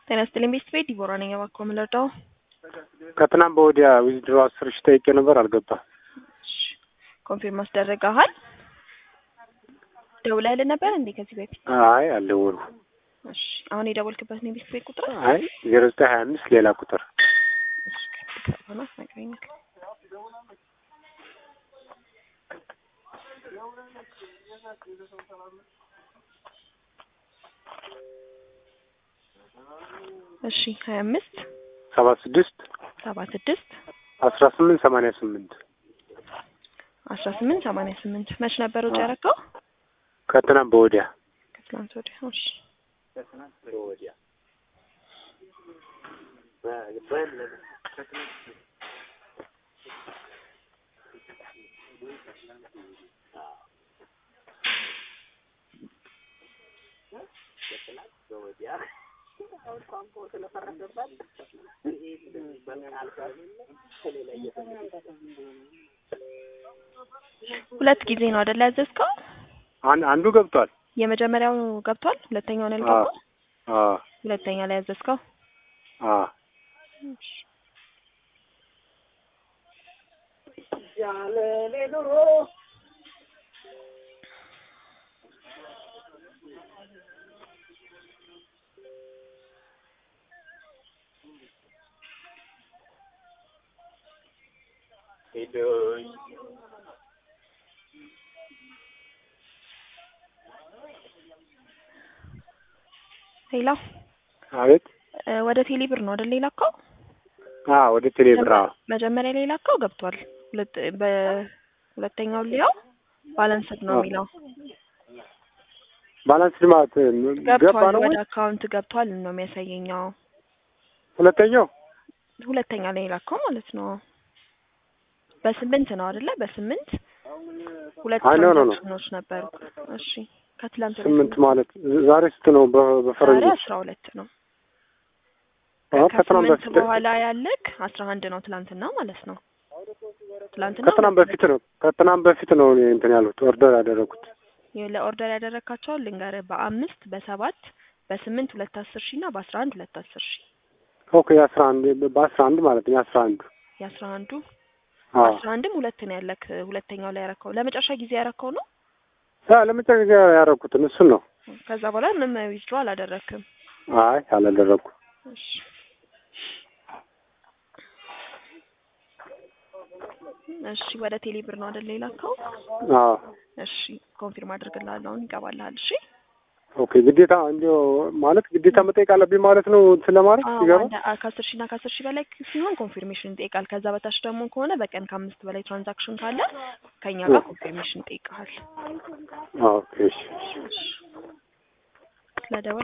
ጤና ይስጥልኝ ቤተሰብ ዲቦራ ነኝ። እባክዎ ምን ልርዳው? ከትናንት በወዲያ ዊዝድሮ 10 ሺህ ጠይቄ ነበር አልገባም። ኮንፊርም አስደረጋሃል? ደውለህልን ነበር እንዴ ከዚህ በፊት? አይ አልደወልኩም። እሺ አሁን የደወልክበት ነው ቤተሰብ ቁጥር? አይ 0925 ሌላ ቁጥር። እሺ ከፈና ነገረኝ። እሺ 25 76 1888 መች ነበር ወጪ ያደረገው? ከትናንት በወዲያ። ከትናንት ወዲያ። እሺ ከትናንት በወዲያ ሁለት ጊዜ ነው አይደል ያዘዝከው? አንዱ ገብቷል። የመጀመሪያው ገብቷል፣ ሁለተኛው ነው ያልገባው? ሁለተኛ ላይ ያዘዝከው? ያለ ለዶሮ ሄሎ። አቤት። ወደ ቴሌብር ነው አይደል የላከው? ወደ ቴሌብር። መጀመሪያ ላይ ላከው ገብቷል። በሁለተኛው ሊያው ባላንስድ ነው የሚለው። ባላንስድ ማለት ገባ ነው ወደ አካውንት ገብቷል ነው የሚያሳየኛው። ሁለተኛ ላይ ላከው ማለት ነው። በ8 ነው አይደለ? በ8 ሁለት ትራንዛክሽኖች ነበሩ። እሺ ከትላንት 8 ማለት ዛሬ ስንት ነው በፈረንጆች? 12 ነው። ከትናንት በፊት በኋላ ያለክ 11 ነው ትላንትና ማለት ነው። ትላንትና ከትናንት በፊት ነው እንትን ያሉት ኦርደር ያደረኩት። ለኦርደር ያደረካቸው ልንገርህ በ5 በ7 በ8 210 ሺህ እና በ11 210 ሺህ። ኦኬ 11 በ11 ማለት ነው 11 11ም ሁለት ነው ያለክ። ሁለተኛው ላይ ያረከው ለመጨረሻ ጊዜ ያረከው ነው? ለመጨረሻ ጊዜ ያረኩት እሱን ነው። ከዛ በኋላ ምንም ዊዝድሮ አላደረክም? አይ አላደረኩም። እሺ ወደ ቴሌብር ነው አይደል የላከው? እሺ ኮንፊርም አድርግልሃለሁ አሁን ይገባልሃል። እሺ ኦኬ። ግዴታ እንደው ማለት ግዴታ መጠየቅ አለብኝ ማለት ነው ስለማለት ይገባ? ከ10 ሺህ እና ከ10 ሺህ በላይ ሲሆን ኮንፊርሜሽን ይጠይቃል። ከዛ በታች ደግሞ ከሆነ በቀን ከ5 በላይ ትራንዛክሽን ካለ ከኛ ጋር ኮንፊርሜሽን ይጠይቃል። ኦኬ። እሺ